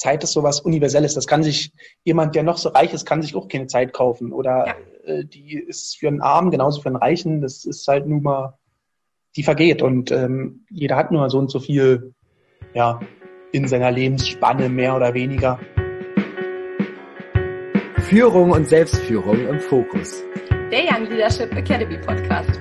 Zeit ist sowas Universelles. Das kann sich jemand, der noch so reich ist, kann sich auch keine Zeit kaufen. Oder die ist für einen Armen genauso für einen Reichen. Das ist halt nun mal, die vergeht. Und jeder hat nur so und so viel, ja, in seiner Lebensspanne, mehr oder weniger. Führung und Selbstführung im Fokus. Der Young Leadership Academy Podcast.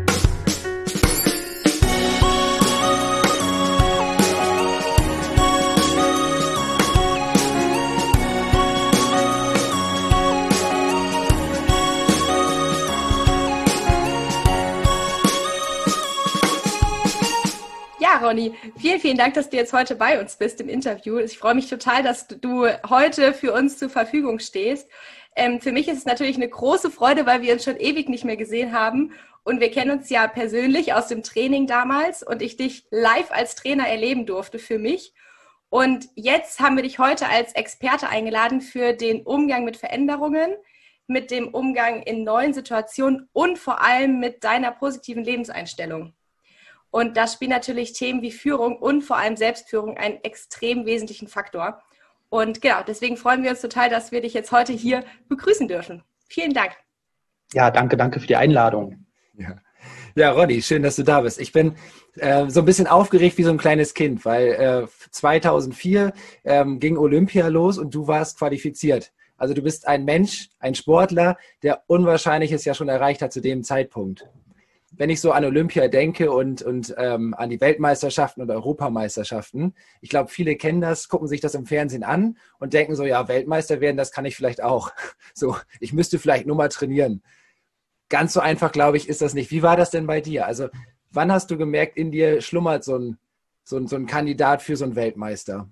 Ja, Ronny, vielen, vielen Dank, dass du jetzt heute bei uns bist im Interview. Ich freue mich total, dass du heute für uns zur Verfügung stehst. Für mich ist es natürlich eine große Freude, weil wir uns schon ewig nicht mehr gesehen haben. Und wir kennen uns ja persönlich aus dem Training damals und ich dich live als Trainer erleben durfte für mich. Und jetzt haben wir dich heute als Experte eingeladen für den Umgang mit Veränderungen, mit dem Umgang in neuen Situationen und vor allem mit deiner positiven Lebenseinstellung. Und da spielen natürlich Themen wie Führung und vor allem Selbstführung einen extrem wesentlichen Faktor. Und genau, deswegen freuen wir uns total, dass wir dich jetzt heute hier begrüßen dürfen. Vielen Dank. Ja, danke für die Einladung. Ja, Ronny, schön, dass du da bist. Ich bin so ein bisschen aufgeregt wie so ein kleines Kind, weil 2004 ging Olympia los und du warst qualifiziert. Also du bist ein Mensch, ein Sportler, der Unwahrscheinliches ja schon erreicht hat zu dem Zeitpunkt. Wenn ich so an Olympia denke und an die Weltmeisterschaften und Europameisterschaften, ich glaube, viele kennen das, gucken sich das im Fernsehen an und denken so, ja, Weltmeister werden, das kann ich vielleicht auch. So, ich müsste vielleicht nur mal trainieren. Ganz so einfach, glaube ich, ist das nicht. Wie war das denn bei dir? Also, wann hast du gemerkt, in dir schlummert so ein Kandidat für so einen Weltmeister?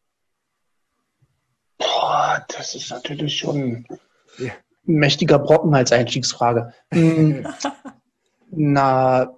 Boah, das ist natürlich schon ein mächtiger Brocken als Einstiegsfrage. Na,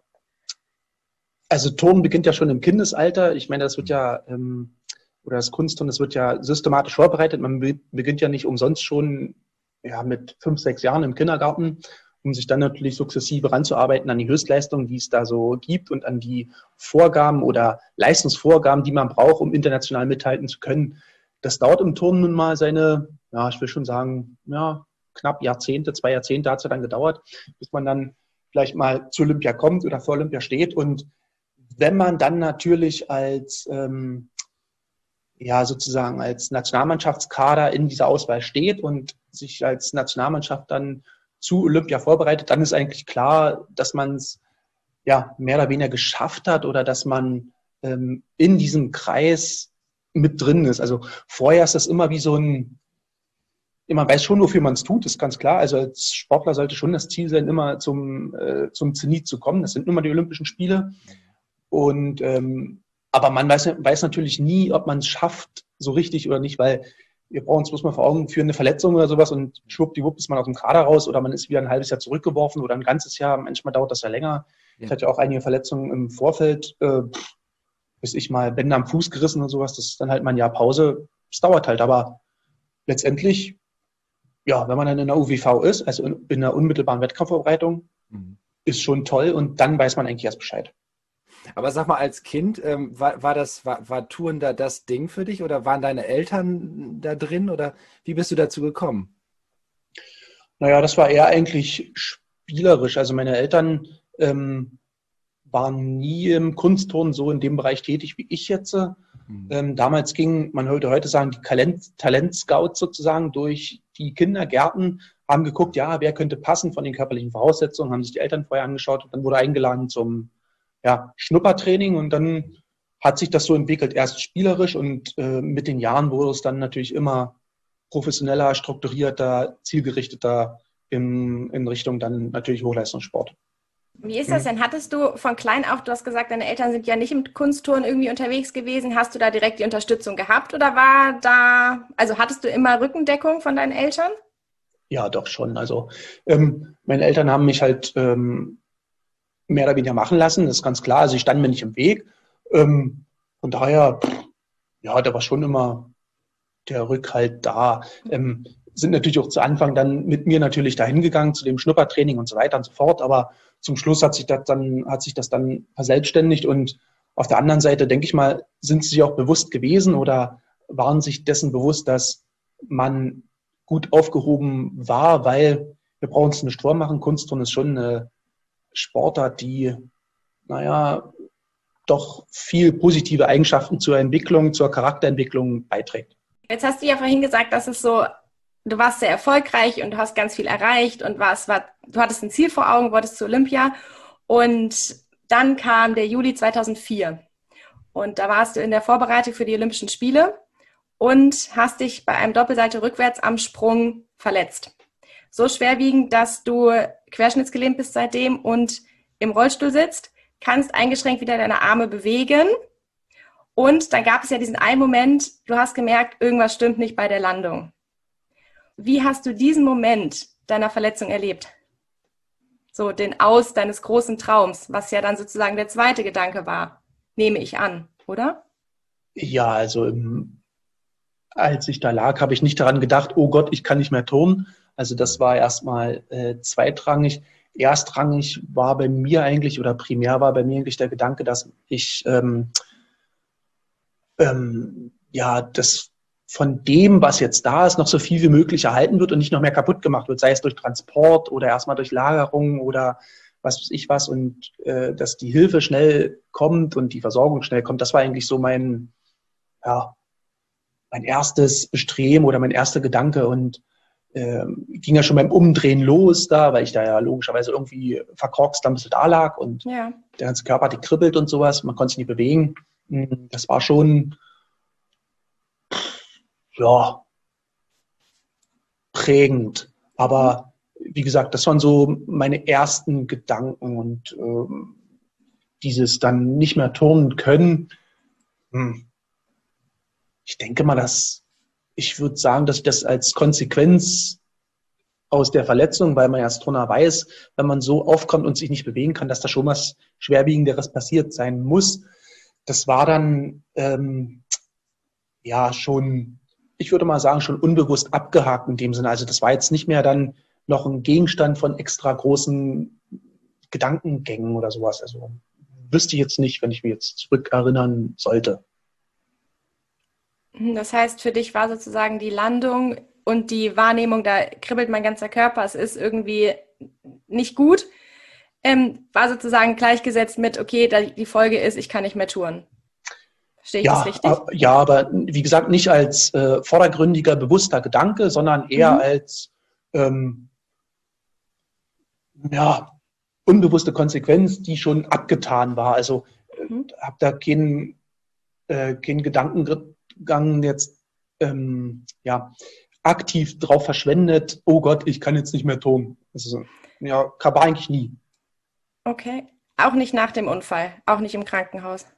also Turnen beginnt ja schon im Kindesalter. Ich meine, das wird ja, oder das Kunstturnen, das wird ja systematisch vorbereitet. Man beginnt ja nicht umsonst schon mit 5, 6 Jahren im Kindergarten, um sich dann natürlich sukzessive ranzuarbeiten an die Höchstleistungen, die es da so gibt und an die Vorgaben oder Leistungsvorgaben, die man braucht, um international mithalten zu können. Das dauert im Turnen nun mal seine, ich will schon sagen, knapp 2 Jahrzehnte hat es ja dann gedauert, bis man dann vielleicht mal zu Olympia kommt oder vor Olympia steht. Und wenn man dann natürlich als sozusagen als Nationalmannschaftskader in dieser Auswahl steht und sich als Nationalmannschaft dann zu Olympia vorbereitet, dann ist eigentlich klar, dass man es mehr oder weniger geschafft hat oder dass man in diesem Kreis mit drin ist. Also vorher ist das immer wie so man weiß schon, wofür man es tut, ist ganz klar. Also als Sportler sollte schon das Ziel sein, immer zum Zenit zu kommen. Das sind immer die Olympischen Spiele. Und aber man weiß natürlich nie, ob man es schafft, so richtig oder nicht, weil wir brauchen uns bloß mal vor Augen für eine Verletzung oder sowas und schwuppdiwupp ist man aus dem Kader raus oder man ist wieder ein halbes Jahr zurückgeworfen oder ein ganzes Jahr. Manchmal dauert das ja länger. Ja. Ich hatte ja auch einige Verletzungen im Vorfeld, bis ich mal Bänder am Fuß gerissen und sowas. Das ist dann halt mal ein Jahr Pause. Das dauert halt, aber letztendlich wenn man dann in der UWV ist, also in der unmittelbaren Wettkampfvorbereitung, ist schon toll und dann weiß man eigentlich erst Bescheid. Aber sag mal, als Kind, war Touren da das Ding für dich oder waren deine Eltern da drin oder wie bist du dazu gekommen? Naja, das war eher eigentlich spielerisch. Also meine Eltern waren nie im Kunstturnen so in dem Bereich tätig wie ich jetzt. Damals ging, man würde heute sagen, die Talentscouts sozusagen durch die Kindergärten, haben geguckt, wer könnte passen von den körperlichen Voraussetzungen, haben sich die Eltern vorher angeschaut und dann wurde eingeladen zum Schnuppertraining und dann hat sich das so entwickelt, erst spielerisch und mit den Jahren wurde es dann natürlich immer professioneller, strukturierter, zielgerichteter in Richtung dann natürlich Hochleistungssport. Wie ist das denn? Hattest du von klein auf, du hast gesagt, deine Eltern sind ja nicht im Kunstturnen irgendwie unterwegs gewesen, hast du da direkt die Unterstützung gehabt oder hattest du immer Rückendeckung von deinen Eltern? Ja, doch schon. Also meine Eltern haben mich halt mehr oder weniger machen lassen, das ist ganz klar. Also ich stand mir nicht im Weg. Von daher, da war schon immer der Rückhalt da. Sind natürlich auch zu Anfang dann mit mir natürlich dahin gegangen zu dem Schnuppertraining und so weiter und so fort, aber zum Schluss hat sich das dann verselbstständigt und auf der anderen Seite, denke ich mal, sind sie sich auch bewusst gewesen oder waren sich dessen bewusst, dass man gut aufgehoben war, weil wir brauchen uns nicht vormachen. Kunstturnen ist schon eine Sportart, die, doch viel positive Eigenschaften zur Entwicklung, zur Charakterentwicklung beiträgt. Jetzt hast du ja vorhin gesagt, dass es so, du warst sehr erfolgreich und du hast ganz viel erreicht und du hattest ein Ziel vor Augen, wolltest zu Olympia und dann kam der Juli 2004 und da warst du in der Vorbereitung für die Olympischen Spiele und hast dich bei einem Doppelsalto rückwärts am Sprung verletzt. So schwerwiegend, dass du querschnittsgelähmt bist seitdem und im Rollstuhl sitzt, kannst eingeschränkt wieder deine Arme bewegen. Und dann gab es ja diesen einen Moment, du hast gemerkt, irgendwas stimmt nicht bei der Landung. Wie hast du diesen Moment deiner Verletzung erlebt? So den Aus deines großen Traums, was ja dann sozusagen der zweite Gedanke war, nehme ich an, oder? Ja, also als ich da lag, habe ich nicht daran gedacht, oh Gott, ich kann nicht mehr turnen. Also das war erstmal zweitrangig. Erstrangig war bei mir eigentlich, oder primär war bei mir eigentlich der Gedanke, dass ich das von dem, was jetzt da ist, noch so viel wie möglich erhalten wird und nicht noch mehr kaputt gemacht wird, sei es durch Transport oder erstmal durch Lagerung oder was weiß ich was, und dass die Hilfe schnell kommt und die Versorgung schnell kommt. Das war eigentlich so mein erstes Bestreben oder mein erster Gedanke, und ging ja schon beim Umdrehen los da, weil ich da ja logischerweise irgendwie verkorkst ein bisschen da lag und der ganze Körper hat gekribbelt und sowas, man konnte sich nicht bewegen. Das war schon prägend. Aber wie gesagt, das waren so meine ersten Gedanken, und dieses dann nicht mehr turnen können. Ich denke mal, ich würde sagen, dass ich das als Konsequenz aus der Verletzung, weil man ja als Turner weiß, wenn man so aufkommt und sich nicht bewegen kann, dass da schon was Schwerwiegenderes passiert sein muss. Das war dann schon, ich würde mal sagen, schon unbewusst abgehakt in dem Sinne. Also das war jetzt nicht mehr dann noch ein Gegenstand von extra großen Gedankengängen oder sowas. Also wüsste ich jetzt nicht, wenn ich mich jetzt zurückerinnern sollte. Das heißt, für dich war sozusagen die Landung und die Wahrnehmung, da kribbelt mein ganzer Körper, es ist irgendwie nicht gut, war sozusagen gleichgesetzt mit, okay, die Folge ist, ich kann nicht mehr touren. Verstehe ich das richtig? Ja, aber wie gesagt, nicht als vordergründiger, bewusster Gedanke, sondern eher als unbewusste Konsequenz, die schon abgetan war. Also habe da keinen Gedankengang jetzt aktiv drauf verschwendet, oh Gott, ich kann jetzt nicht mehr turnen. Also, war eigentlich nie. Okay. Auch nicht nach dem Unfall? Auch nicht im Krankenhaus?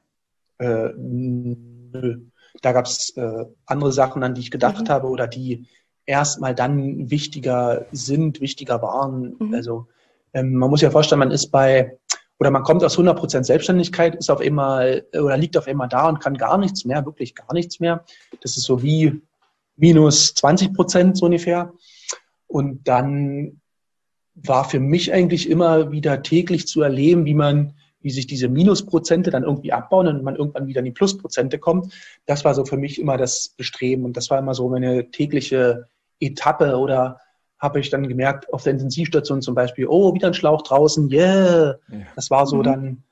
Nö. Da gab es andere Sachen, an die ich gedacht habe oder die erstmal dann wichtiger waren. Also man muss ja vorstellen, man kommt aus 100% Selbstständigkeit, ist auf einmal oder liegt auf einmal da und kann gar nichts mehr, wirklich gar nichts mehr. Das ist so wie minus 20% so ungefähr. Und dann war für mich eigentlich immer wieder täglich zu erleben, wie sich diese Minusprozente dann irgendwie abbauen und man irgendwann wieder in die Plusprozente kommt. Das war so für mich immer das Bestreben, und das war immer so meine tägliche Etappe. Oder habe ich dann gemerkt, auf der Intensivstation zum Beispiel, oh, wieder ein Schlauch draußen, yeah. Ja. Das war so dann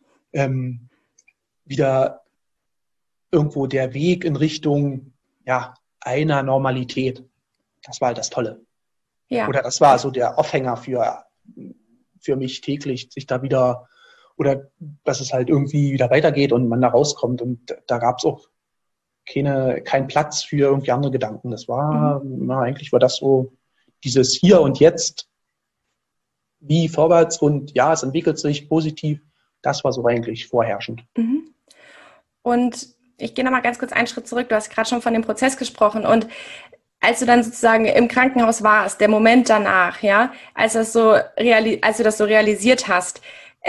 wieder irgendwo der Weg in Richtung einer Normalität. Das war halt das Tolle. Ja. Oder das war so der Aufhänger für mich täglich, sich da wieder, oder dass es halt irgendwie wieder weitergeht und man da rauskommt. Und da gab es auch keinen Platz für irgendwie andere Gedanken. Das war, eigentlich war das so dieses Hier und Jetzt, wie vorwärts und es entwickelt sich positiv. Das war so eigentlich vorherrschend. Und ich gehe nochmal ganz kurz einen Schritt zurück. Du hast gerade schon von dem Prozess gesprochen. Und als du dann sozusagen im Krankenhaus warst, der Moment danach, als du das so realisiert hast,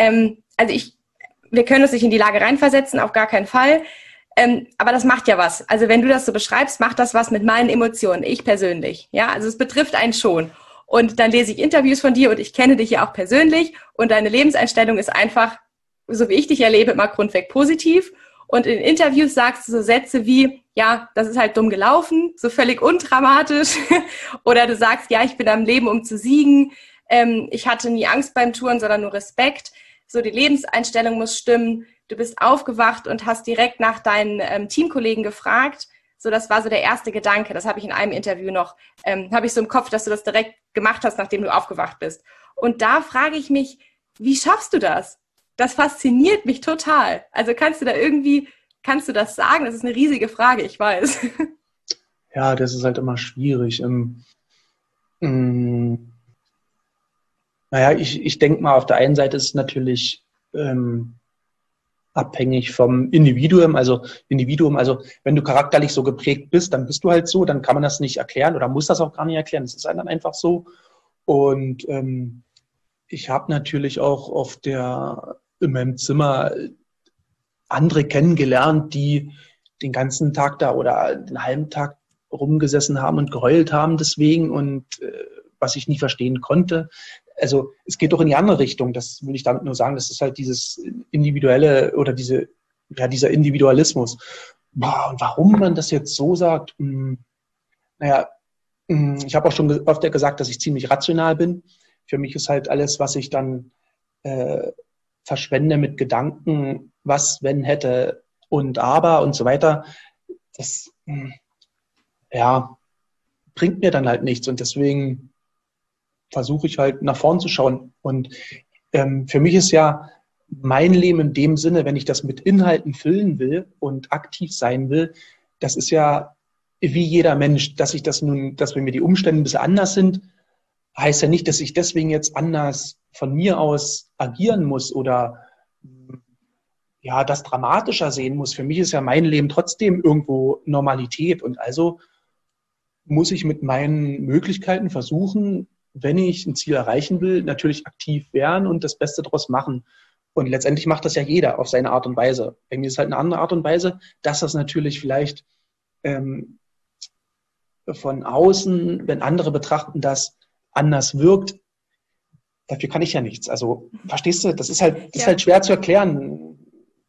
wir können uns nicht in die Lage reinversetzen, auf gar keinen Fall. Aber das macht ja was. Also wenn du das so beschreibst, macht das was mit meinen Emotionen, ich persönlich. Ja, also es betrifft einen schon. Und dann lese ich Interviews von dir und ich kenne dich ja auch persönlich und deine Lebenseinstellung ist einfach, so wie ich dich erlebe, immer grundweg positiv. Und in Interviews sagst du so Sätze wie, ja, das ist halt dumm gelaufen, so völlig undramatisch. Oder du sagst, ja, ich bin am Leben, um zu siegen. Ich hatte nie Angst beim Touren, sondern nur Respekt. So, die Lebenseinstellung muss stimmen. Du bist aufgewacht und hast direkt nach deinen Teamkollegen gefragt. So, das war so der erste Gedanke. Das habe ich in einem Interview noch, habe ich so im Kopf, dass du das direkt gemacht hast, nachdem du aufgewacht bist. Und da frage ich mich, wie schaffst du das? Das fasziniert mich total. Also kannst du das sagen? Das ist eine riesige Frage, ich weiß. Ja, das ist halt immer schwierig. Naja, ich denke mal, auf der einen Seite ist es natürlich abhängig vom Individuum. Also wenn du charakterlich so geprägt bist, dann bist du halt so, dann kann man das nicht erklären oder muss das auch gar nicht erklären. Das ist halt dann einfach so. Und ich habe natürlich auch in meinem Zimmer andere kennengelernt, die den ganzen Tag da oder den halben Tag rumgesessen haben und geheult haben deswegen und was ich nie verstehen konnte. Also es geht doch in die andere Richtung, das will ich damit nur sagen, das ist halt dieses Individuelle oder dieser Individualismus. Boah, und warum man das jetzt so sagt, naja, ich habe auch schon öfter gesagt, dass ich ziemlich rational bin. Für mich ist halt alles, was ich dann verschwende mit Gedanken, was, wenn, hätte und aber und so weiter, das bringt mir dann halt nichts. Und deswegen versuche ich halt nach vorn zu schauen. Und für mich ist ja mein Leben in dem Sinne, wenn ich das mit Inhalten füllen will und aktiv sein will, das ist ja wie jeder Mensch, dass bei mir die Umstände ein bisschen anders sind, heißt ja nicht, dass ich deswegen jetzt anders von mir aus agieren muss oder ja, das dramatischer sehen muss. Für mich ist ja mein Leben trotzdem irgendwo Normalität und also muss ich mit meinen Möglichkeiten versuchen, wenn ich ein Ziel erreichen will, natürlich aktiv werden und das Beste daraus machen. Und letztendlich macht das ja jeder auf seine Art und Weise. Bei mir ist es halt eine andere Art und Weise, dass das natürlich vielleicht von außen, wenn andere betrachten, das anders wirkt, dafür kann ich ja nichts. Also, verstehst du, das ist halt schwer zu erklären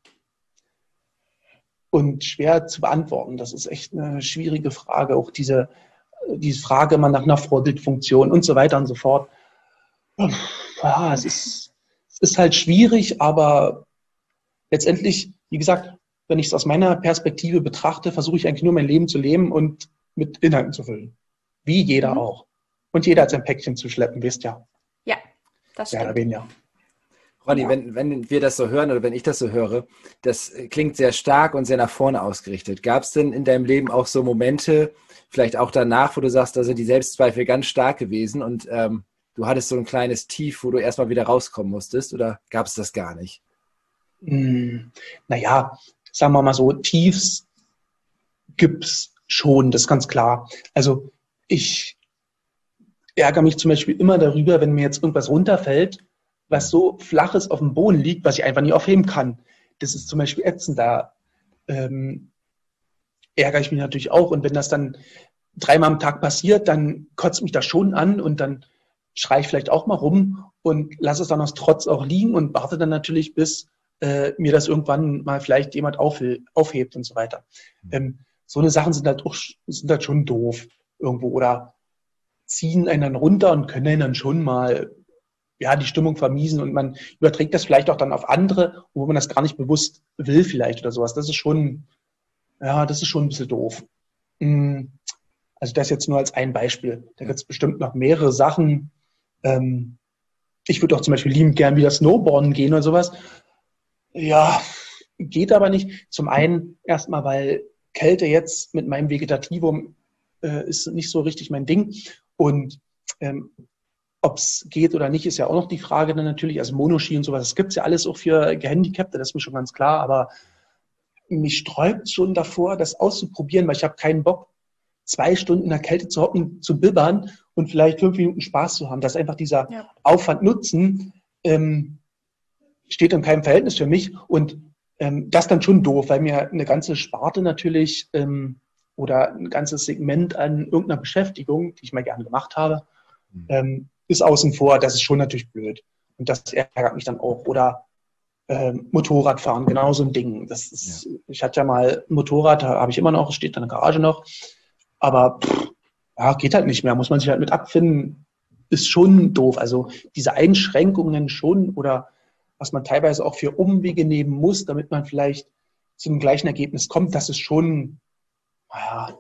und schwer zu beantworten. Das ist echt eine schwierige Frage. Auch diese Frage immer nach einer Vorbildfunktion und so weiter und so fort. Ja, es ist halt schwierig, aber letztendlich, wie gesagt, wenn ich es aus meiner Perspektive betrachte, versuche ich eigentlich nur mein Leben zu leben und mit Inhalten zu füllen. Wie jeder auch. Und jeder hat sein Päckchen zu schleppen, wisst ja. Ja, das stimmt. Ja, da bin ja. Ronny, wenn wir das so hören oder wenn ich das so höre, das klingt sehr stark und sehr nach vorne ausgerichtet. Gab es denn in deinem Leben auch so Momente, vielleicht auch danach, wo du sagst, da sind die Selbstzweifel ganz stark gewesen und du hattest so ein kleines Tief, wo du erstmal wieder rauskommen musstest oder gab es das gar nicht? Naja, sagen wir mal so, Tiefs gibt's schon, das ist ganz klar. Also ich ärgere mich zum Beispiel immer darüber, wenn mir jetzt irgendwas runterfällt, was so flaches auf dem Boden liegt, was ich einfach nicht aufheben kann. Das ist zum Beispiel ätzend. Da ärgere ich mich natürlich auch. Und wenn das dann 3-mal am Tag passiert, dann kotzt mich das schon an und dann schreie ich vielleicht auch mal rum und lasse es dann aus Trotz auch liegen und warte dann natürlich, bis mir das irgendwann mal vielleicht jemand aufhebt und so weiter. So eine Sachen sind halt schon doof irgendwo oder ziehen einen dann runter und können einen dann schon mal die Stimmung vermiesen und man überträgt das vielleicht auch dann auf andere, wo man das gar nicht bewusst will vielleicht oder sowas. Das ist schon ein bisschen doof. Also das jetzt nur als ein Beispiel. Da gibt es bestimmt noch mehrere Sachen. Ich würde auch zum Beispiel liebend gern wieder Snowboarden gehen oder sowas. Ja, geht aber nicht. Zum einen erstmal, weil Kälte jetzt mit meinem Vegetativum ist nicht so richtig mein Ding. Und ob es geht oder nicht, ist ja auch noch die Frage dann natürlich. Also Monoski und sowas, das gibt es ja alles auch für Gehandicapte, das ist mir schon ganz klar. Aber mich sträubt schon davor, das auszuprobieren, weil ich habe keinen Bock, 2 Stunden in der Kälte zu hocken, zu bibbern und vielleicht 5 Minuten Spaß zu haben. Das ist einfach dieser Aufwand-Nutzen steht in keinem Verhältnis für mich. Und das ist dann schon doof, weil mir eine ganze Sparte natürlich oder ein ganzes Segment an irgendeiner Beschäftigung, die ich mal gerne gemacht habe, ist außen vor. Das ist schon natürlich blöd. Und das ärgert mich dann auch. Oder Motorradfahren, genau so ein Ding. Das ist, ich hatte ja mal ein Motorrad, da habe ich immer noch, steht da in der Garage noch. Aber ja, geht halt nicht mehr, muss man sich halt mit abfinden, ist schon doof. Also diese Einschränkungen schon oder was man teilweise auch für Umwege nehmen muss, damit man vielleicht zum gleichen Ergebnis kommt, das ist schon naja,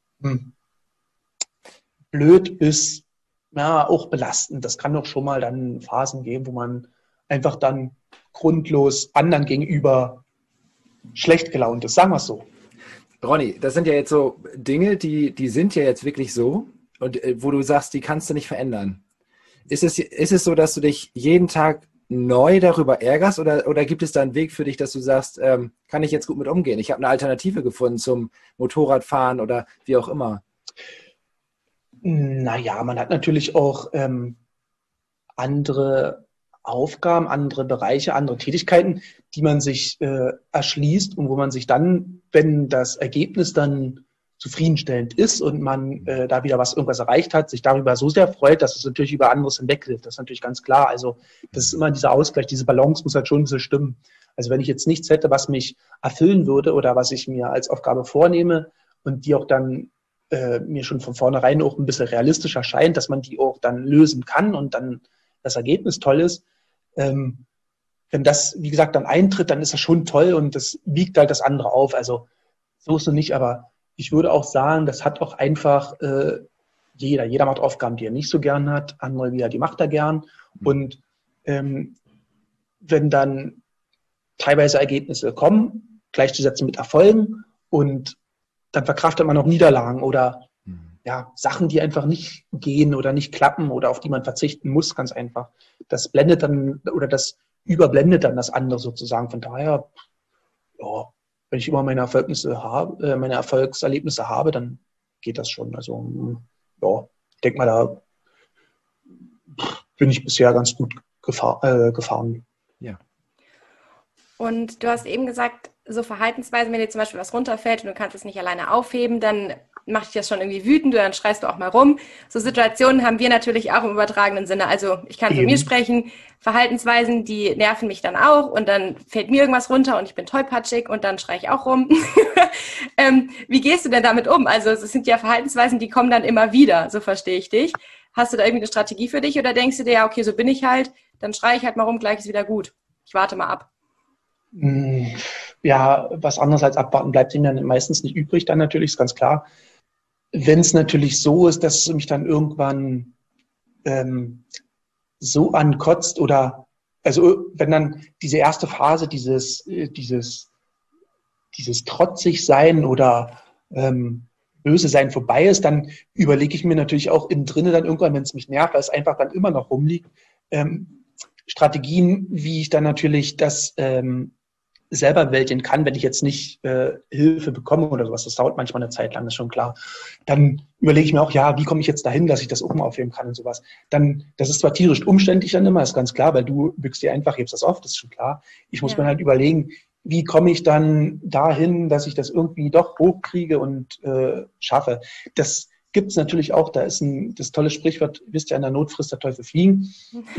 blöd bis ja, auch belastend. Das kann doch schon mal dann Phasen geben, wo man einfach dann grundlos anderen gegenüber schlecht gelaunt ist. Sagen wir es so. Ronny, das sind ja jetzt so Dinge, die sind ja jetzt wirklich so und wo du sagst, die kannst du nicht verändern. Ist es so, dass du dich jeden Tag neu darüber ärgerst oder gibt es da einen Weg für dich, dass du sagst, kann ich jetzt gut mit umgehen? Ich habe eine Alternative gefunden zum Motorradfahren oder wie auch immer. Naja, man hat natürlich auch andere Aufgaben, andere Bereiche, andere Tätigkeiten, die man sich erschließt und wo man sich dann, wenn das Ergebnis dann zufriedenstellend ist und man da wieder irgendwas erreicht hat, sich darüber so sehr freut, dass es natürlich über anderes hinweghilft. Das ist natürlich ganz klar. Also das ist immer dieser Ausgleich, diese Balance muss halt schon ein bisschen stimmen. Also wenn ich jetzt nichts hätte, was mich erfüllen würde oder was ich mir als Aufgabe vornehme und die auch dann mir schon von vornherein auch ein bisschen realistisch erscheint, dass man die auch dann lösen kann und dann das Ergebnis toll ist. Wenn das, wie gesagt, dann eintritt, dann ist das schon toll und das wiegt halt das andere auf. Also so ist es nicht, aber ich würde auch sagen, das hat auch einfach jeder. Jeder macht Aufgaben, die er nicht so gern hat, andere wieder, die macht er gern. Und wenn dann teilweise Ergebnisse kommen, gleichzusetzen mit Erfolgen und dann verkraftet man auch Niederlagen oder ja, Sachen, die einfach nicht gehen oder nicht klappen oder auf die man verzichten muss, ganz einfach. Das blendet dann oder das überblendet dann das andere sozusagen. Von daher, ja, wenn ich immer meine Erfolgserlebnisse habe, dann geht das schon. Also, ja, ich denke mal, da bin ich bisher ganz gut gefahren. Ja. Und du hast eben gesagt, so Verhaltensweisen, wenn dir zum Beispiel was runterfällt und du kannst es nicht alleine aufheben, dann macht dich das schon irgendwie wütend oder dann schreist du auch mal rum. So Situationen haben wir natürlich auch im übertragenen Sinne. Also ich kann von mir sprechen, Verhaltensweisen, die nerven mich dann auch und dann fällt mir irgendwas runter und ich bin tollpatschig und dann schreie ich auch rum. Wie gehst du denn damit um? Also es sind ja Verhaltensweisen, die kommen dann immer wieder, so verstehe ich dich. Hast du da irgendwie eine Strategie für dich oder denkst du dir, ja, okay, so bin ich halt, dann schreie ich halt mal rum, gleich ist wieder gut. Ich warte mal ab. Ja, was anderes als abwarten bleibt ihnen dann meistens nicht übrig, dann natürlich, ist ganz klar. Wenn es natürlich so ist, dass es mich dann irgendwann so ankotzt oder, also wenn dann diese erste Phase, dieses trotzig sein oder böse sein vorbei ist, dann überlege ich mir natürlich auch innen drinne dann irgendwann, wenn es mich nervt, weil es einfach dann immer noch rumliegt, Strategien, wie ich dann natürlich das selber bewältigen kann, wenn ich jetzt nicht Hilfe bekomme oder sowas. Das dauert manchmal eine Zeit lang, ist schon klar. Dann überlege ich mir auch, ja, wie komme ich jetzt dahin, dass ich das oben aufheben kann und sowas. Dann, das ist zwar tierisch umständlich dann immer, ist ganz klar, weil du bückst dir einfach, hebst das auf, das ist schon klar. Ich muss mir halt überlegen, wie komme ich dann dahin, dass ich das irgendwie doch hochkriege und schaffe. Das gibt es natürlich auch, da ist das tolle Sprichwort, wisst ihr, in der Not frisst der Teufel fliegen.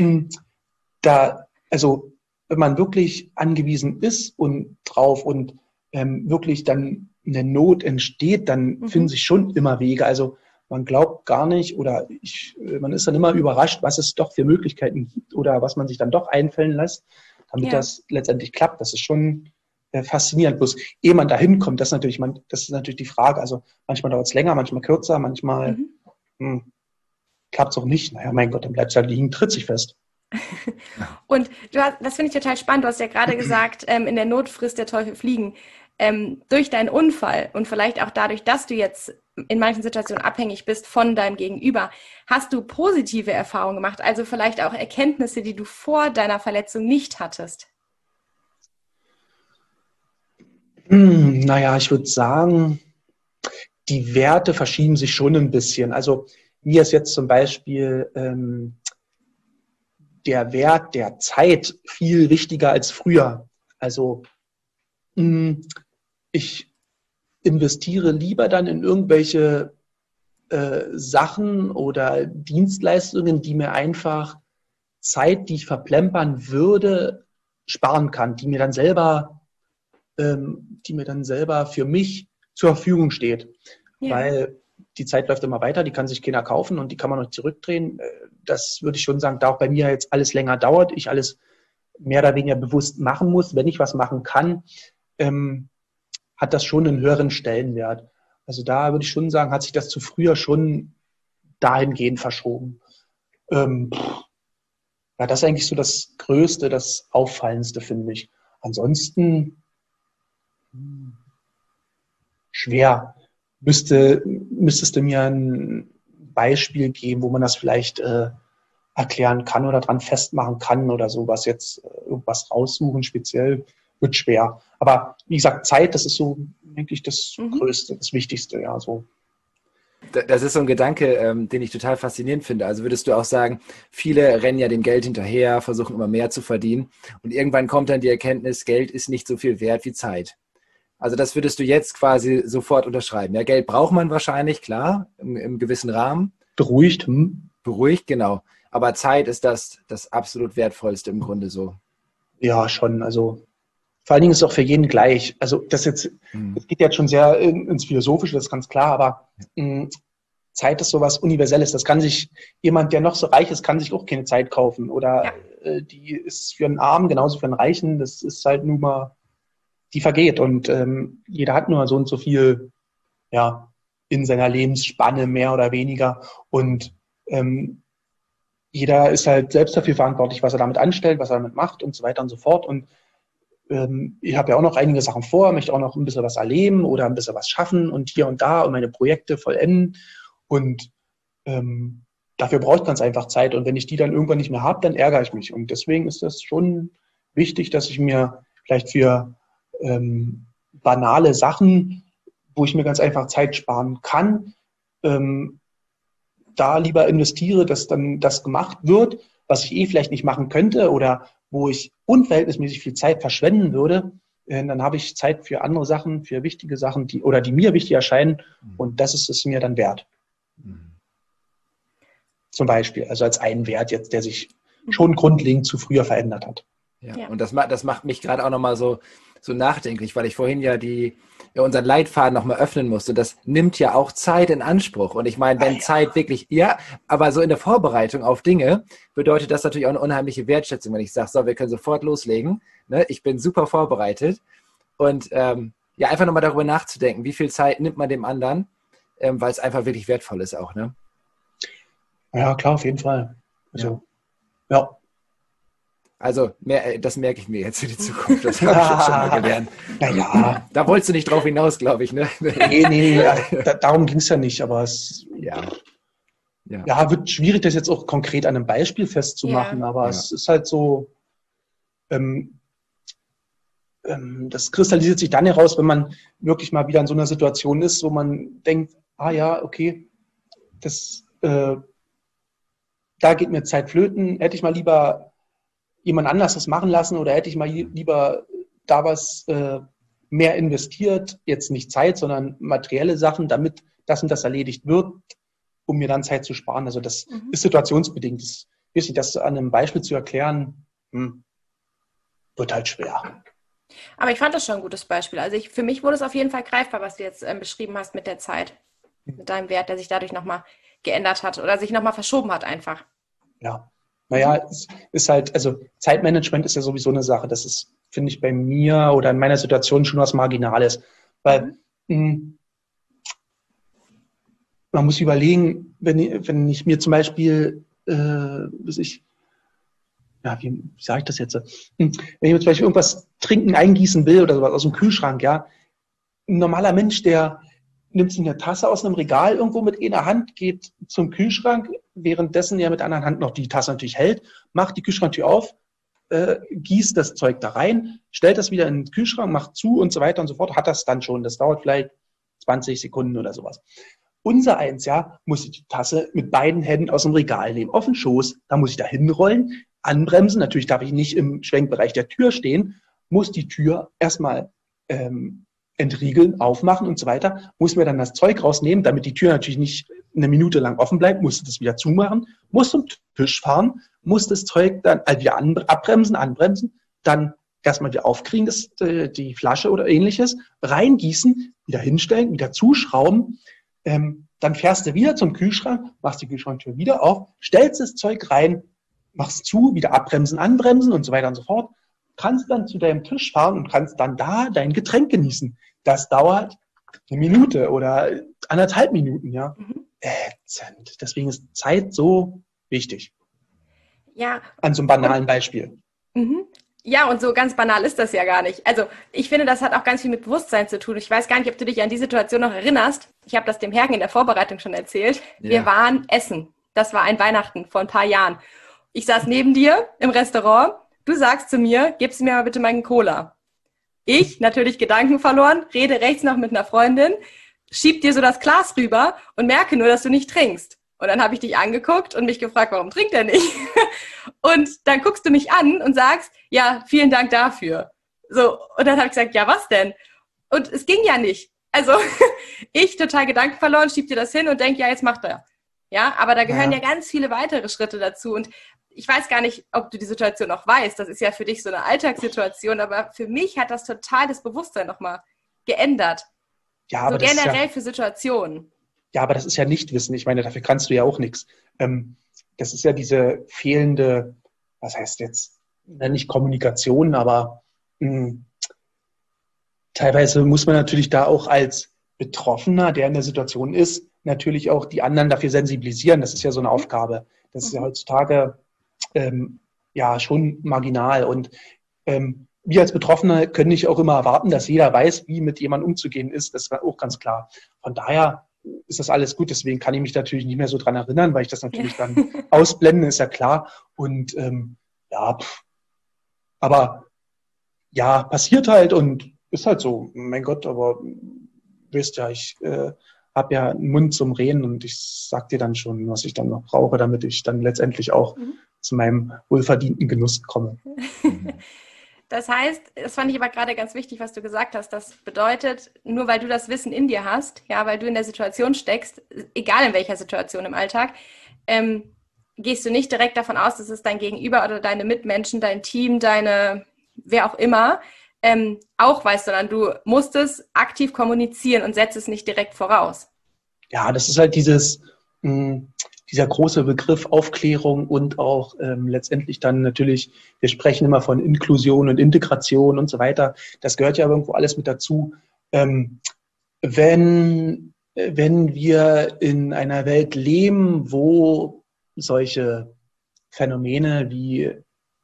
Also wenn man wirklich angewiesen ist und drauf und wirklich dann eine Not entsteht, dann finden sich schon immer Wege. Also man glaubt gar nicht oder man ist dann immer überrascht, was es doch für Möglichkeiten gibt oder was man sich dann doch einfallen lässt, damit das letztendlich klappt. Das ist schon faszinierend. Bloß ehe man da hinkommt, das ist natürlich die Frage. Also manchmal dauert es länger, manchmal kürzer, manchmal klappt es auch nicht. Naja, mein Gott, dann bleibt es halt liegen, tritt sich fest. Und das finde ich total spannend. Du hast ja gerade gesagt, in der Not frisst der Teufel fliegen. Durch deinen Unfall und vielleicht auch dadurch, dass du jetzt in manchen Situationen abhängig bist von deinem Gegenüber, hast du positive Erfahrungen gemacht, also vielleicht auch Erkenntnisse, die du vor deiner Verletzung nicht hattest? Naja, ich würde sagen, die Werte verschieben sich schon ein bisschen. Also mir ist jetzt zum Beispiel der Wert der Zeit viel wichtiger als früher. Also ich investiere lieber dann in irgendwelche Sachen oder Dienstleistungen, die mir einfach Zeit, die ich verplempern würde, sparen kann, die mir dann selber für mich zur Verfügung steht. Ja. Weil die Zeit läuft immer weiter, die kann sich keiner kaufen und die kann man noch zurückdrehen. Das würde ich schon sagen, da auch bei mir jetzt alles länger dauert, ich alles mehr oder weniger bewusst machen muss. Wenn ich was machen kann, hat das schon einen höheren Stellenwert. Also da würde ich schon sagen, hat sich das zu früher schon dahingehend verschoben. Ja, das ist eigentlich so das Größte, das Auffallendste, finde ich. Ansonsten schwer. Müsstest du mir ein Beispiel geben, wo man das vielleicht erklären kann oder dran festmachen kann oder sowas, jetzt irgendwas raussuchen speziell, wird schwer. Aber wie gesagt, Zeit, das ist so eigentlich das Größte, das Wichtigste, ja, so. Das ist so ein Gedanke, den ich total faszinierend finde. Also würdest du auch sagen, viele rennen ja dem Geld hinterher, versuchen immer mehr zu verdienen und irgendwann kommt dann die Erkenntnis, Geld ist nicht so viel wert wie Zeit. Also das würdest du jetzt quasi sofort unterschreiben. Ja, Geld braucht man wahrscheinlich, klar, im gewissen Rahmen. Beruhigt. Beruhigt, genau. Aber Zeit ist das absolut Wertvollste im Grunde so. Ja, schon. Also vor allen Dingen ist es auch für jeden gleich. Also das geht jetzt schon sehr ins Philosophische, das ist ganz klar, aber Zeit ist sowas Universelles. Das kann sich jemand, der noch so reich ist, kann sich auch keine Zeit kaufen. Oder die ist für einen Armen genauso für einen Reichen. Das ist halt nun mal, die vergeht. Und jeder hat nur so und so viel in seiner Lebensspanne, mehr oder weniger. Und jeder ist halt selbst dafür verantwortlich, was er damit anstellt, was er damit macht und so weiter und so fort. Und ich habe ja auch noch einige Sachen vor, möchte auch noch ein bisschen was erleben oder ein bisschen was schaffen und hier und da und meine Projekte vollenden. Und dafür braucht es ganz einfach Zeit. Und wenn ich die dann irgendwann nicht mehr habe, dann ärgere ich mich. Und deswegen ist das schon wichtig, dass ich mir vielleicht für banale Sachen, wo ich mir ganz einfach Zeit sparen kann, da lieber investiere, dass dann das gemacht wird, was ich vielleicht nicht machen könnte oder wo ich unverhältnismäßig viel Zeit verschwenden würde, dann habe ich Zeit für andere Sachen, für wichtige Sachen, die mir wichtig erscheinen und das ist es mir dann wert. Zum Beispiel, also als einen Wert jetzt, der sich schon grundlegend zu früher verändert hat. Ja. Und das macht mich gerade auch nochmal so nachdenklich, weil ich vorhin unseren Leitfaden nochmal öffnen musste. Das nimmt ja auch Zeit in Anspruch. Und ich meine, wenn Zeit wirklich, aber so in der Vorbereitung auf Dinge bedeutet das natürlich auch eine unheimliche Wertschätzung, wenn ich sage, so, wir können sofort loslegen. Ne? Ich bin super vorbereitet. Und einfach nochmal darüber nachzudenken, wie viel Zeit nimmt man dem anderen, weil es einfach wirklich wertvoll ist auch. Ne? Ja, klar, auf jeden Fall. Also, ja. Also, das merke ich mir jetzt für die Zukunft. Das habe ich jetzt schon mal gelernt. Naja. Da wolltest du nicht drauf hinaus, glaube ich, ne? Nee, darum ging es ja nicht, aber es wird schwierig, das jetzt auch konkret an einem Beispiel festzumachen, aber es ist halt so, das kristallisiert sich dann heraus, wenn man wirklich mal wieder in so einer Situation ist, wo man denkt, okay, da geht mir Zeit flöten, hätte ich mal lieber jemand anders das machen lassen oder hätte ich mal lieber da was mehr investiert, jetzt nicht Zeit, sondern materielle Sachen, damit das und das erledigt wird, um mir dann Zeit zu sparen. Also das ist situationsbedingt. Das an einem Beispiel zu erklären, wird halt schwer. Aber ich fand das schon ein gutes Beispiel. Also für mich wurde es auf jeden Fall greifbar, was du jetzt beschrieben hast mit der Zeit, mit deinem Wert, der sich dadurch nochmal geändert hat oder sich nochmal verschoben hat einfach. Ja. Naja, es ist halt, also Zeitmanagement ist ja sowieso eine Sache, das ist, finde ich, bei mir oder in meiner Situation schon was Marginales. Weil man muss überlegen, wenn ich mir zum Beispiel, wie sage ich das jetzt? Wenn ich mir zum Beispiel irgendwas trinken, eingießen will oder sowas aus dem Kühlschrank, ein normaler Mensch, der nimmt sich eine Tasse aus einem Regal irgendwo mit einer Hand, geht zum Kühlschrank, währenddessen er mit der anderen Hand noch die Tasse natürlich hält, macht die Kühlschranktür auf, gießt das Zeug da rein, stellt das wieder in den Kühlschrank, macht zu und so weiter und so fort, hat das dann schon. Das dauert vielleicht 20 Sekunden oder sowas. Unser Eins, muss ich die Tasse mit beiden Händen aus dem Regal nehmen, auf den Schoß, da muss ich da hinrollen, anbremsen, natürlich darf ich nicht im Schwenkbereich der Tür stehen, muss die Tür erstmal entriegeln, aufmachen und so weiter, muss mir dann das Zeug rausnehmen, damit die Tür natürlich nicht eine Minute lang offen bleibt, musste das wieder zumachen, muss zum Tisch fahren, muss das Zeug dann wieder abbremsen, anbremsen, dann erstmal wieder aufkriegen, die Flasche oder ähnliches, reingießen, wieder hinstellen, wieder zuschrauben. Dann fährst du wieder zum Kühlschrank, machst die Kühlschranktür wieder auf, stellst das Zeug rein, machst zu, wieder abbremsen, anbremsen und so weiter und so fort. Kannst dann zu deinem Tisch fahren und kannst dann da dein Getränk genießen. Das dauert 1 Minute oder 1,5 Minuten, ja. Ätzend. Deswegen ist Zeit so wichtig. Ja. An so einem banalen Beispiel. Ja, und so ganz banal ist das ja gar nicht. Also ich finde, das hat auch ganz viel mit Bewusstsein zu tun. Ich weiß gar nicht, ob du dich an die Situation noch erinnerst. Ich habe das dem Hergen in der Vorbereitung schon erzählt. Ja. Wir waren essen. Das war ein Weihnachten vor ein paar Jahren. Ich saß neben dir im Restaurant. Du sagst zu mir, gibst mir mal bitte meinen Cola. Ich, natürlich Gedanken verloren, rede rechts noch mit einer Freundin, schieb dir so das Glas rüber und merke nur, dass du nicht trinkst. Und dann habe ich dich angeguckt und mich gefragt, warum trinkt er nicht? Und dann guckst du mich an und sagst, ja, vielen Dank dafür. So, und dann habe ich gesagt, ja, was denn? Und es ging ja nicht. Also ich total Gedanken verloren, schieb dir das hin und denk, ja, jetzt macht er. Ja, aber da gehören ja ganz viele weitere Schritte dazu. Und ich weiß gar nicht, ob du die Situation noch weißt. Das ist ja für dich so eine Alltagssituation, aber für mich hat das total das Bewusstsein nochmal geändert. Ja, aber so generell für Situationen. Ja, aber das ist ja Nichtwissen. Ich meine, dafür kannst du ja auch nichts. Das ist ja diese fehlende, was heißt jetzt, nicht Kommunikation, aber teilweise muss man natürlich da auch als Betroffener, der in der Situation ist, natürlich auch die anderen dafür sensibilisieren. Das ist ja so eine Aufgabe. Das ist ja heutzutage ja schon marginal. Und wir als Betroffene können nicht auch immer erwarten, dass jeder weiß, wie mit jemandem umzugehen ist. Das ist auch ganz klar. Von daher ist das alles gut. Deswegen kann ich mich natürlich nicht mehr so dran erinnern, weil ich das natürlich dann ausblende, ist ja klar. Und aber ja, passiert halt und ist halt so. Mein Gott, aber wisst ja, ich habe ja einen Mund zum Reden und ich sag dir dann schon, was ich dann noch brauche, damit ich dann letztendlich auch zu meinem wohlverdienten Genuss komme. Das heißt, das fand ich aber gerade ganz wichtig, was du gesagt hast. Das bedeutet, nur weil du das Wissen in dir hast, ja, weil du in der Situation steckst, egal in welcher Situation im Alltag, gehst du nicht direkt davon aus, dass es dein Gegenüber oder deine Mitmenschen, dein Team, wer auch immer, auch weiß, sondern du musst es aktiv kommunizieren und setzt es nicht direkt voraus. Ja, das ist halt dieser große Begriff Aufklärung und auch letztendlich dann natürlich, wir sprechen immer von Inklusion und Integration und so weiter. Das gehört ja irgendwo alles mit dazu. Wenn wir in einer Welt leben, wo solche Phänomene wie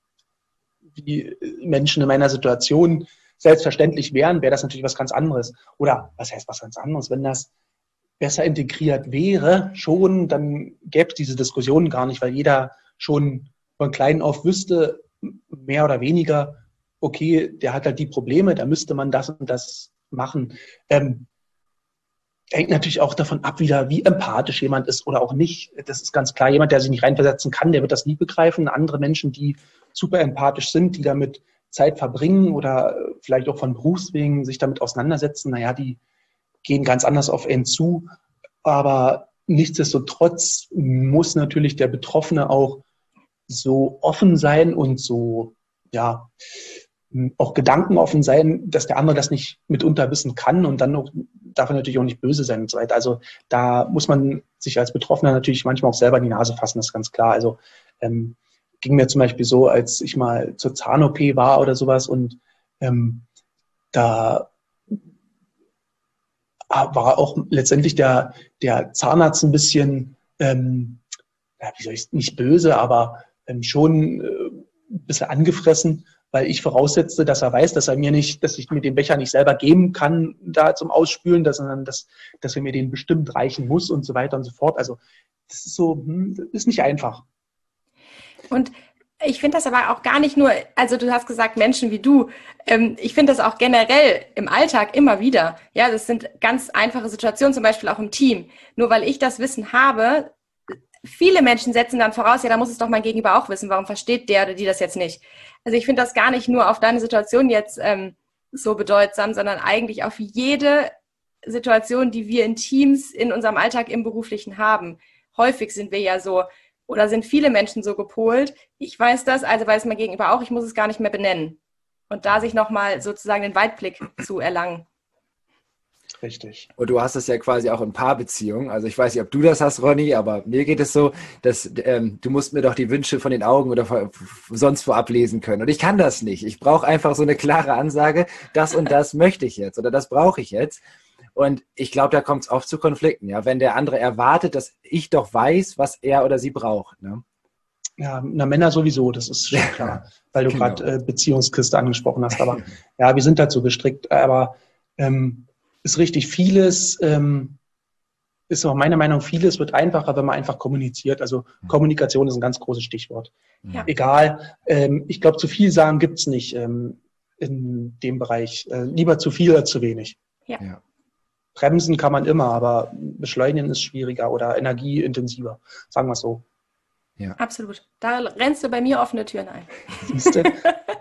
Menschen in meiner Situation selbstverständlich wären, wäre das natürlich was ganz anderes. Oder was heißt was ganz anderes? Wenn das besser integriert wäre, schon, dann gäbe es diese Diskussionen gar nicht, weil jeder schon von klein auf wüsste, mehr oder weniger, okay, der hat halt die Probleme, da müsste man das und das machen. Hängt natürlich auch davon ab, wieder, wie empathisch jemand ist oder auch nicht. Das ist ganz klar, jemand, der sich nicht reinversetzen kann, der wird das nie begreifen. Andere Menschen, die super empathisch sind, die damit Zeit verbringen oder vielleicht auch von Berufswegen sich damit auseinandersetzen, naja, die gehen ganz anders auf einen zu. Aber nichtsdestotrotz muss natürlich der Betroffene auch so offen sein und so, ja, auch gedankenoffen sein, dass der andere das nicht mitunter wissen kann und dann auch, darf er natürlich auch nicht böse sein und so weiter. Also da muss man sich als Betroffener natürlich manchmal auch selber in die Nase fassen, das ist ganz klar. Also ging mir zum Beispiel so, als ich mal zur Zahn-OP war oder sowas und da war auch letztendlich der Zahnarzt ein bisschen, wie soll ich, nicht böse, aber schon ein bisschen angefressen, weil ich voraussetzte, dass er weiß, dass ich mir den Becher nicht selber geben kann, da zum Ausspülen, sondern dass er mir den bestimmt reichen muss und so weiter und so fort. Also das ist so, ist nicht einfach. Und ich finde das aber auch gar nicht nur, also du hast gesagt, Menschen wie du, ich finde das auch generell im Alltag immer wieder. Ja, das sind ganz einfache Situationen, zum Beispiel auch im Team. Nur weil ich das Wissen habe, viele Menschen setzen dann voraus, ja, da muss es doch mein Gegenüber auch wissen, warum versteht der oder die das jetzt nicht? Also ich finde das gar nicht nur auf deine Situation jetzt so bedeutsam, sondern eigentlich auf jede Situation, die wir in Teams in unserem Alltag im Beruflichen haben. Häufig sind wir ja so, oder sind viele Menschen so gepolt, ich weiß das, also weiß mein Gegenüber auch, ich muss es gar nicht mehr benennen. und da sich nochmal sozusagen den Weitblick zu erlangen. Richtig. Und du hast es ja quasi auch in Paarbeziehungen. Also ich weiß nicht, ob du das hast, Ronny, aber mir geht es so, dass du musst mir doch die Wünsche von den Augen oder sonst wo ablesen können. Und ich kann das nicht. Ich brauche einfach so eine klare Ansage, das und das möchte ich jetzt oder das brauche ich jetzt. Und ich glaube, da kommt es oft zu Konflikten, ja, wenn der andere erwartet, dass ich doch weiß, was er oder sie braucht. Ne? Ja, Männer sowieso, das ist schon klar, weil du gerade Beziehungskiste angesprochen hast. Aber ja, wir sind dazu gestrickt. Aber ist richtig, vieles ist auch meiner Meinung nach, vieles wird einfacher, wenn man einfach kommuniziert. Also Kommunikation ist ein ganz großes Stichwort. Ja. Egal, ich glaube, zu viel sagen gibt's nicht in dem Bereich. Lieber zu viel als zu wenig. Ja. Bremsen kann man immer, aber beschleunigen ist schwieriger oder energieintensiver, sagen wir es so. Ja. Absolut. Da rennst du bei mir offene Türen ein. Siehst du?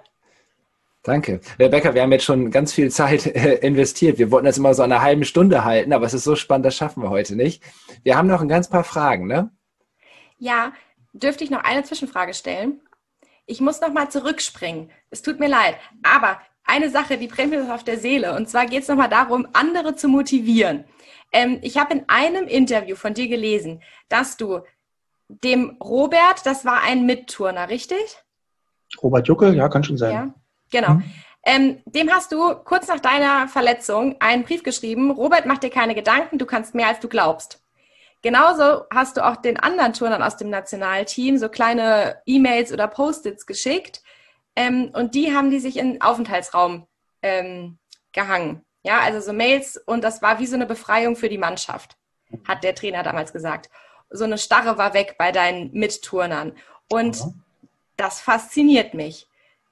Danke. Rebecca, wir haben jetzt schon ganz viel Zeit investiert. Wir wollten das immer so eine halbe Stunde halten, aber es ist so spannend, das schaffen wir heute nicht. Wir haben noch ein ganz paar Fragen, ne? Ja, dürfte ich noch eine Zwischenfrage stellen? Ich muss noch mal zurückspringen. Es tut mir leid, aber eine Sache, die brennt mir auf der Seele. Und zwar geht es nochmal darum, andere zu motivieren. Ich habe in einem Interview von dir gelesen, dass du dem Robert, das war ein Mitturner, richtig? Robert Juckel, ja, kann schon sein. Ja, genau. Dem hast du kurz nach deiner Verletzung einen Brief geschrieben, Robert, mach dir keine Gedanken, du kannst mehr, als du glaubst. Genauso hast du auch den anderen Turnern aus dem Nationalteam so kleine E-Mails oder Post-its geschickt. Und die haben die sich in den Aufenthaltsraum gehangen. Ja, also so Mails, und das war wie so eine Befreiung für die Mannschaft, hat der Trainer damals gesagt. So eine Starre war weg bei deinen Mitturnern. Und das fasziniert mich.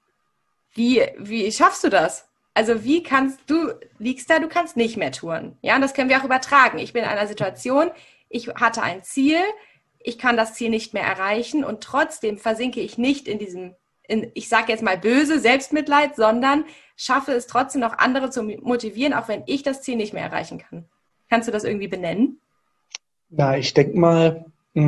Wie schaffst du das? Also wie kannst du liegst da, du kannst nicht mehr touren. Ja, und das können wir auch übertragen. Ich bin in einer Situation, ich hatte ein Ziel, ich kann das Ziel nicht mehr erreichen und trotzdem versinke ich nicht in diesem, ich sage jetzt mal böse Selbstmitleid, sondern schaffe es trotzdem noch andere zu motivieren, auch wenn ich das Ziel nicht mehr erreichen kann. Kannst du das irgendwie benennen? Ja, ich denke mal,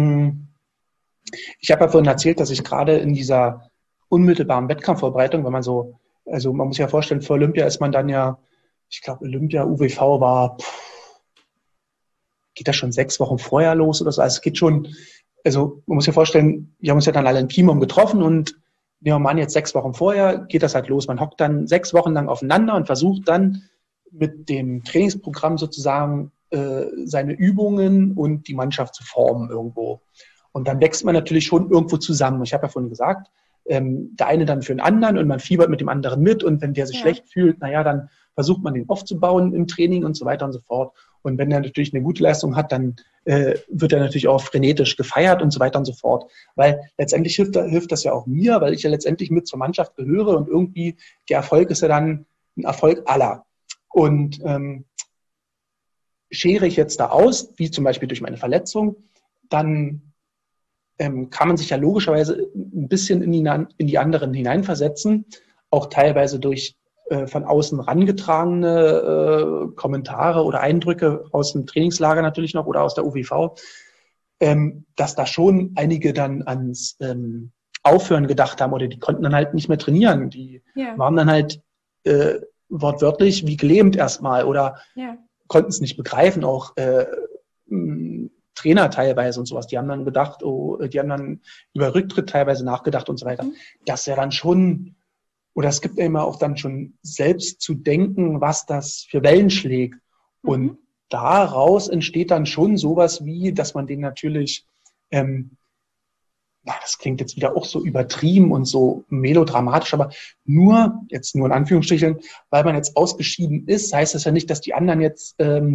ich habe ja vorhin erzählt, dass ich gerade in dieser unmittelbaren Wettkampfvorbereitung, wenn man so, also man muss sich ja vorstellen, vor Olympia ist man dann ja, ich glaube Olympia, UWV war, geht das schon 6 Wochen vorher los oder so, also es geht schon, also man muss sich ja vorstellen, wir haben uns ja dann alle in Kimum getroffen und wir machen jetzt 6 Wochen vorher, geht das halt los. Man hockt dann 6 Wochen lang aufeinander und versucht dann mit dem Trainingsprogramm sozusagen seine Übungen und die Mannschaft zu formen irgendwo. Und dann wächst man natürlich schon irgendwo zusammen. Ich habe ja vorhin gesagt, der eine dann für den anderen und man fiebert mit dem anderen mit und wenn der sich schlecht fühlt, naja, dann versucht man den aufzubauen im Training und so weiter und so fort. Und wenn er natürlich eine gute Leistung hat, dann wird er natürlich auch frenetisch gefeiert und so weiter und so fort. Weil letztendlich hilft das ja auch mir, weil ich ja letztendlich mit zur Mannschaft gehöre und irgendwie der Erfolg ist ja dann ein Erfolg aller. Und schere ich jetzt da aus, wie zum Beispiel durch meine Verletzung, dann kann man sich ja logischerweise ein bisschen in die anderen hineinversetzen, auch teilweise durch von außen rangetragene Kommentare oder Eindrücke aus dem Trainingslager natürlich noch oder aus der UWV, dass da schon einige dann ans Aufhören gedacht haben oder die konnten dann halt nicht mehr trainieren. Die waren dann halt wortwörtlich wie gelähmt erstmal oder konnten es nicht begreifen, auch Trainer teilweise und sowas. Die haben dann gedacht, die haben dann über Rücktritt teilweise nachgedacht und so weiter. Das ist ja dann schon, oder es gibt ja immer auch dann schon selbst zu denken, was das für Wellen schlägt. Und daraus entsteht dann schon sowas wie, dass man den natürlich, das klingt jetzt wieder auch so übertrieben und so melodramatisch, aber nur in Anführungsstrichen, weil man jetzt ausgeschieden ist, heißt das ja nicht, dass die anderen jetzt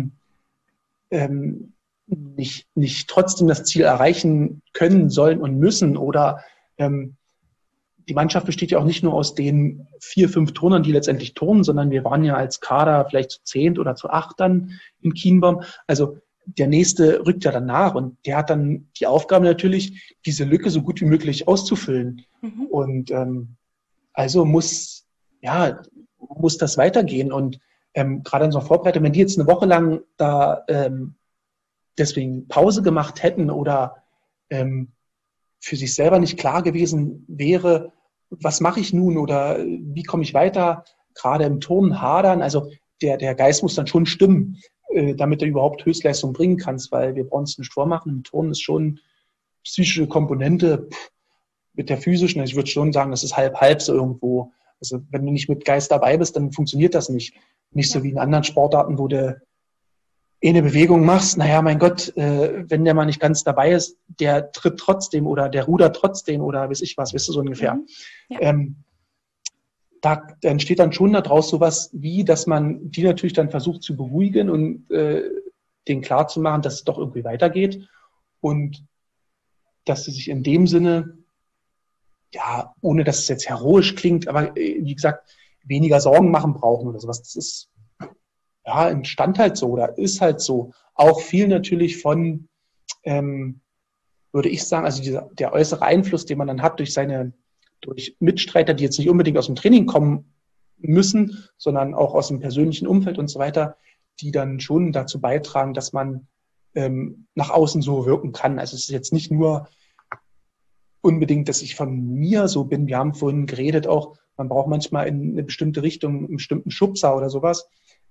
nicht trotzdem das Ziel erreichen können, sollen und müssen. Oder die Mannschaft besteht ja auch nicht nur aus den 4, 5 Turnern, die letztendlich turnen, sondern wir waren ja als Kader vielleicht zu 10 oder zu 8 dann in Kienbaum. Also der Nächste rückt ja dann nach und der hat dann die Aufgabe natürlich, diese Lücke so gut wie möglich auszufüllen. Und also muss das weitergehen. Und gerade in so einer Vorbereitung, wenn die jetzt eine Woche lang da deswegen Pause gemacht hätten oder für sich selber nicht klar gewesen wäre, was mache ich nun oder wie komme ich weiter? Gerade im Turnen hadern, also der Geist muss dann schon stimmen, damit du überhaupt Höchstleistung bringen kannst, weil wir brauchen es nicht vormachen. Im Turnen ist schon psychische Komponente mit der physischen. Also ich würde schon sagen, das ist halb so irgendwo. Also wenn du nicht mit Geist dabei bist, dann funktioniert das nicht. Nicht so wie in anderen Sportarten, wo du eine Bewegung machst, naja, mein Gott, wenn der mal nicht ganz dabei ist, der tritt trotzdem oder der rudert trotzdem oder weiß ich was, weißt du, so ungefähr. Ja. Da entsteht dann schon daraus sowas wie, dass man die natürlich dann versucht zu beruhigen und denen klarzumachen, dass es doch irgendwie weitergeht und dass sie sich in dem Sinne, ja, ohne dass es jetzt heroisch klingt, aber wie gesagt, weniger Sorgen machen brauchen oder sowas. Das ist ja entstand halt so oder ist halt so. Auch viel natürlich von, würde ich sagen, also der äußere Einfluss, den man dann hat durch Mitstreiter, die jetzt nicht unbedingt aus dem Training kommen müssen, sondern auch aus dem persönlichen Umfeld und so weiter, die dann schon dazu beitragen, dass man nach außen so wirken kann. Also es ist jetzt nicht nur unbedingt, dass ich von mir so bin. Wir haben vorhin geredet auch, man braucht manchmal in eine bestimmte Richtung einen bestimmten Schubser oder sowas.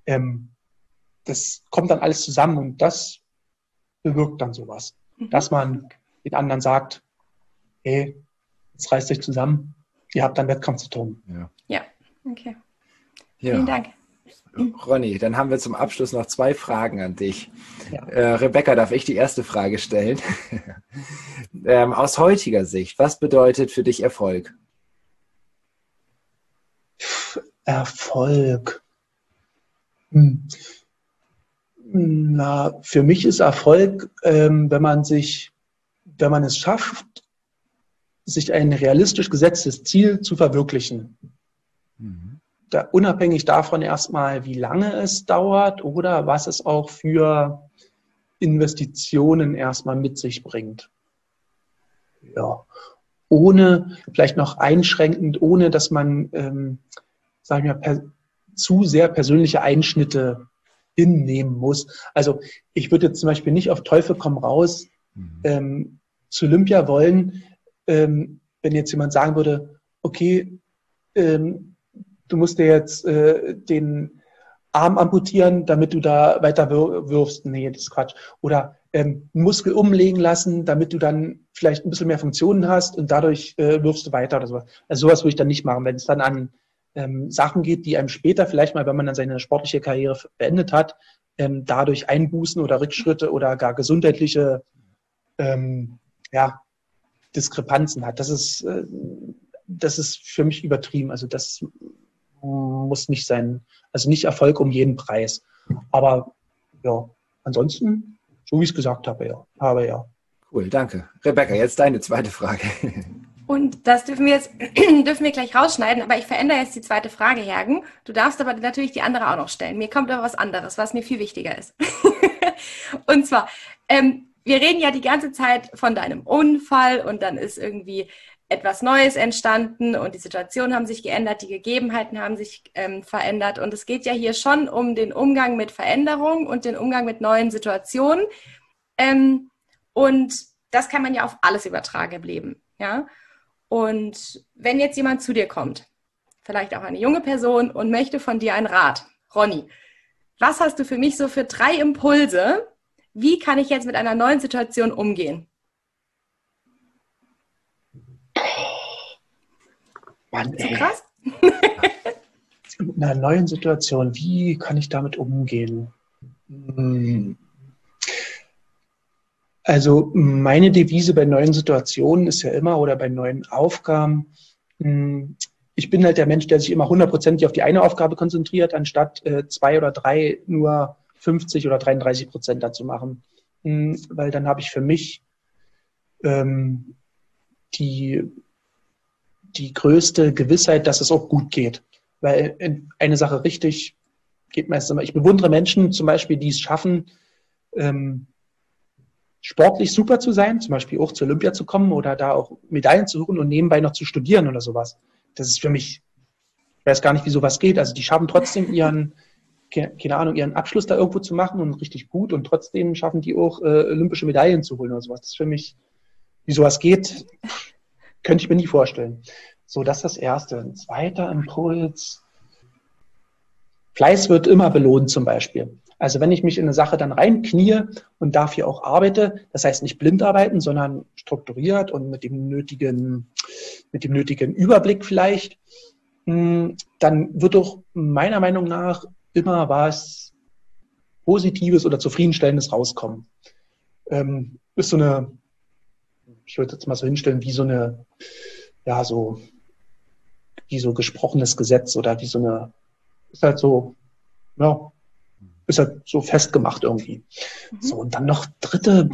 Das kommt dann alles zusammen und das bewirkt dann sowas. Dass man den anderen sagt, hey, jetzt reißt euch zusammen, ihr habt einen Wettkampf zu tun. Ja, okay. Ja. Vielen Dank. Ronny, dann haben wir zum Abschluss noch 2 Fragen an dich. Ja. Rebecca, darf ich die erste Frage stellen? Aus heutiger Sicht, was bedeutet für dich Erfolg? Erfolg. Na, für mich ist Erfolg, wenn man es schafft, sich ein realistisch gesetztes Ziel zu verwirklichen. Unabhängig davon erstmal, wie lange es dauert oder was es auch für Investitionen erstmal mit sich bringt. Ja. Vielleicht noch einschränkend, ohne dass man, sag ich mal, zu sehr persönliche Einschnitte hinnehmen muss. Also ich würde jetzt zum Beispiel nicht auf Teufel komm raus zu Olympia wollen, wenn jetzt jemand sagen würde, okay, du musst dir jetzt den Arm amputieren, damit du da weiter wirfst. Nee, das ist Quatsch. Oder einen Muskel umlegen lassen, damit du dann vielleicht ein bisschen mehr Funktionen hast und dadurch wirfst du weiter oder sowas. Also sowas würde ich dann nicht machen. Wenn es dann an Sachen geht, die einem später vielleicht mal, wenn man dann seine sportliche Karriere beendet hat, dadurch Einbußen oder Rückschritte oder gar gesundheitliche Diskrepanzen hat. Das ist für mich übertrieben. Also das muss nicht sein. Also nicht Erfolg um jeden Preis. Aber ja, ansonsten, so wie ich es gesagt habe, ja. Cool, danke. Rebecca, jetzt deine zweite Frage. Und das dürfen wir gleich rausschneiden, aber ich verändere jetzt die zweite Frage, Jürgen. Du darfst aber natürlich die andere auch noch stellen. Mir kommt aber was anderes, was mir viel wichtiger ist. Und zwar, wir reden ja die ganze Zeit von deinem Unfall und dann ist irgendwie etwas Neues entstanden und die Situationen haben sich geändert, die Gegebenheiten haben sich verändert und es geht ja hier schon um den Umgang mit Veränderung und den Umgang mit neuen Situationen und das kann man ja auf alles übertragen im Leben, ja. Und wenn jetzt jemand zu dir kommt, vielleicht auch eine junge Person und möchte von dir einen Rat, Ronny, was hast du für mich so für 3 Impulse? Wie kann ich jetzt mit einer neuen Situation umgehen? Mann, ey. Krass. Mit einer neuen Situation, wie kann ich damit umgehen? Also meine Devise bei neuen Situationen ist ja immer, oder bei neuen Aufgaben, ich bin halt der Mensch, der sich immer 100% auf die eine Aufgabe konzentriert, anstatt 2 oder 3 nur 50 oder 33% dazu machen. Weil dann habe ich für mich die größte Gewissheit, dass es auch gut geht. Weil eine Sache richtig geht meistens immer. Ich bewundere Menschen zum Beispiel, die es schaffen, sportlich super zu sein, zum Beispiel auch zur Olympia zu kommen oder da auch Medaillen zu holen und nebenbei noch zu studieren oder sowas. Das ist für mich, ich weiß gar nicht, wie sowas geht. Also die schaffen trotzdem ihren Abschluss da irgendwo zu machen und richtig gut und trotzdem schaffen die auch olympische Medaillen zu holen oder sowas. Das ist für mich, wie sowas geht, könnte ich mir nie vorstellen. So, das ist das Erste. Ein zweiter Impuls. Fleiß wird immer belohnt zum Beispiel. Also wenn ich mich in eine Sache dann reinknie und dafür auch arbeite, das heißt nicht blind arbeiten, sondern strukturiert und mit dem nötigen Überblick vielleicht, dann wird doch meiner Meinung nach immer was Positives oder Zufriedenstellendes rauskommen. Ist so eine, ich würde jetzt mal so hinstellen, wie so eine, ja, so, wie so gesprochenes Gesetz oder wie so eine, ist halt so, ja, ist halt so festgemacht irgendwie. So, und dann noch dritte,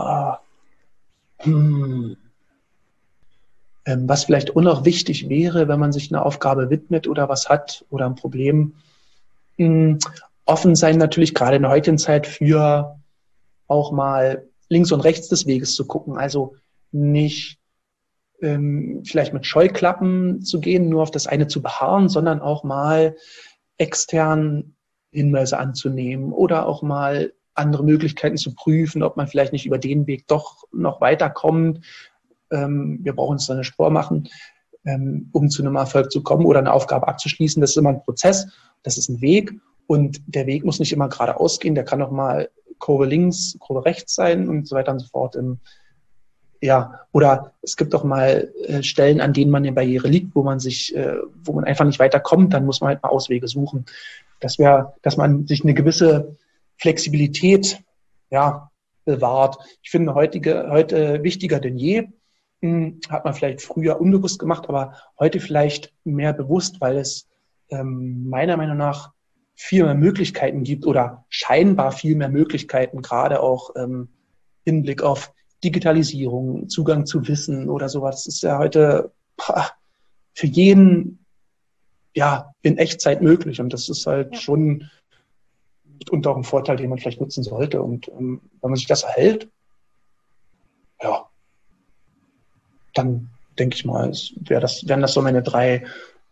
was vielleicht auch noch wichtig wäre, wenn man sich einer Aufgabe widmet oder was hat oder ein Problem, offen sein natürlich gerade in der heutigen Zeit für auch mal links und rechts des Weges zu gucken. Also nicht vielleicht mit Scheuklappen zu gehen, nur auf das eine zu beharren, sondern auch mal extern Hinweise anzunehmen oder auch mal andere Möglichkeiten zu prüfen, ob man vielleicht nicht über den Weg doch noch weiterkommt. Wir brauchen uns da nicht vormachen, um zu einem Erfolg zu kommen oder eine Aufgabe abzuschließen. Das ist immer ein Prozess, das ist ein Weg und der Weg muss nicht immer geradeaus gehen, der kann auch mal Kurve links, Kurve rechts sein und so weiter und so fort. Ja, oder es gibt auch mal Stellen, an denen man in Barriere liegt, wo man einfach nicht weiterkommt, dann muss man halt mal Auswege suchen. Das wäre, dass man sich eine gewisse Flexibilität, ja, bewahrt. Ich finde heute wichtiger denn je. Hat man vielleicht früher unbewusst gemacht, aber heute vielleicht mehr bewusst, weil es meiner Meinung nach viel mehr Möglichkeiten gibt oder scheinbar viel mehr Möglichkeiten, gerade auch im Hinblick auf Digitalisierung, Zugang zu Wissen oder sowas. Das ist ja heute für jeden ja in Echtzeit möglich und das ist halt schon und auch ein Vorteil, den man vielleicht nutzen sollte. Und wenn man sich das erhält, ja, dann denke ich mal, wären das so meine 3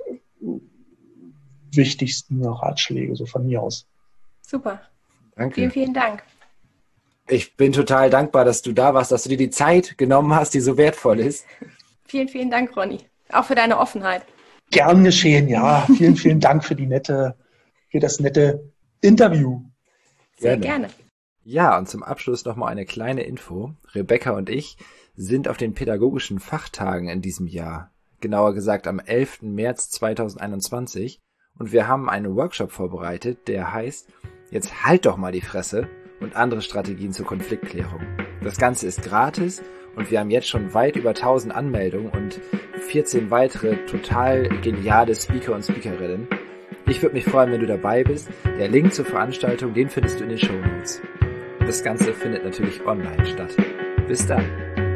wichtigsten Ratschläge, so von mir aus. Super. Danke. Vielen, vielen Dank. Ich bin total dankbar, dass du da warst, dass du dir die Zeit genommen hast, die so wertvoll ist. Vielen, vielen Dank, Ronny. Auch für deine Offenheit. Gern geschehen, ja. Vielen, vielen Dank für das nette Interview. Sehr gerne. Ja, und zum Abschluss nochmal eine kleine Info. Rebecca und ich sind auf den pädagogischen Fachtagen in diesem Jahr, genauer gesagt am 11. März 2021. Und wir haben einen Workshop vorbereitet, der heißt, jetzt halt doch mal die Fresse und andere Strategien zur Konfliktklärung. Das Ganze ist gratis und wir haben jetzt schon weit über 1000 Anmeldungen und 14 weitere total geniale Speaker und Speakerinnen. Ich würde mich freuen, wenn du dabei bist. Der Link zur Veranstaltung, den findest du in den Shownotes. Das Ganze findet natürlich online statt. Bis dann.